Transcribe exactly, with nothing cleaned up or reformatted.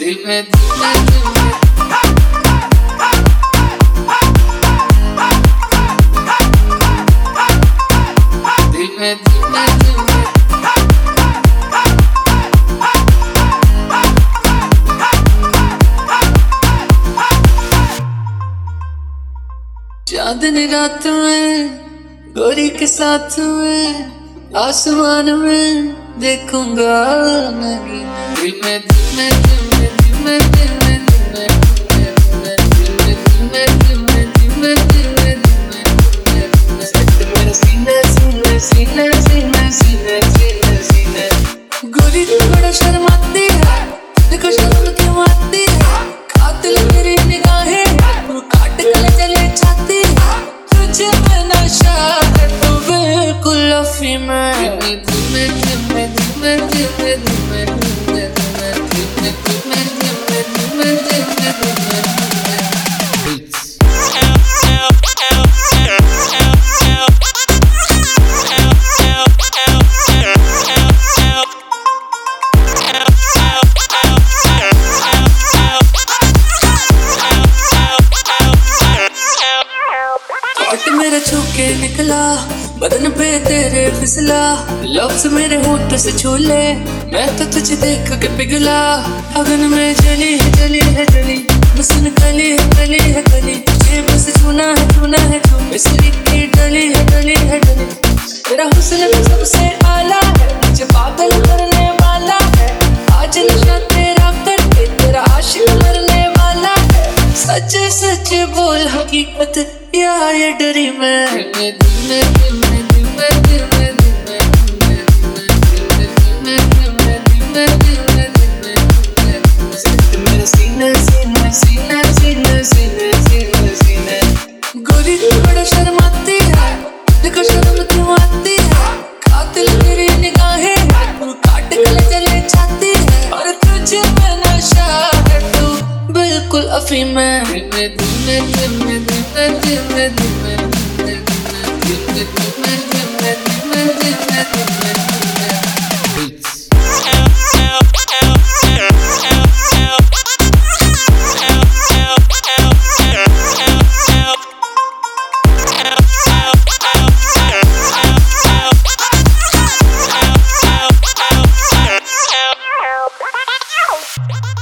दिल में दिल में दिल में दिल में दिल में दिल में चांदनी रात में गोरी के साथ में आसमान में देखूंगा नहीं। दिल में दिल में दिल में दिल में दिल में दिल में दिल में दिल में दिल में दिल में दिल में सच में सीने सीने सीने सीने सीने सीने सीने गोरी तू बड़ा शर्माती है, देखो शर्म क्यों आती है, कातिल मेरी निगाहें वो काट कर चले जाती है, तुझे में नशा है तू बिल्कुल अफीम में। दिल में दिल में दिल में दिल में दिल में दिल में दिल में दिल में दिल में दिल में दिल में दिल में दिल में हॉट मेरा छू के निकला बदन पे तेरे फिसला, लफ्ज मेरे होठ से छूले मैं तो तुझे देख के पिघला। अगन में जली है जली है जली मुस्न कली है कली है कली, तुझे बस छूना है छूना है छू मिसरी की डली है डली है डली। तेरा हुस्न तो सबसे आला है, मुझे पागल करने वाला है, आज नशा तेरा करके तेरा आशिक मरने वाला है। सच सच बोल हकीकत या ये डरी मैं। दिल में दिल में दिल में दिल में दिल में दिल में दिल में दिल में दिल में दिल में दिल में दिल में सच मेरे सीने सीने सीने सीने सीने सीने सीने गोरी तू बड़ा शर्माती है, देखो शर्म क्यों आती है, कातिल मेरी निगाहें वो काट कर चले जाती है, और तुझे में नशा है तू बिल्कुल अफीम में। दिल में दिल में दिल में दिल में दिल में दिल में दिल में दिल में दिल में दिल में दिल में दिल में Beats.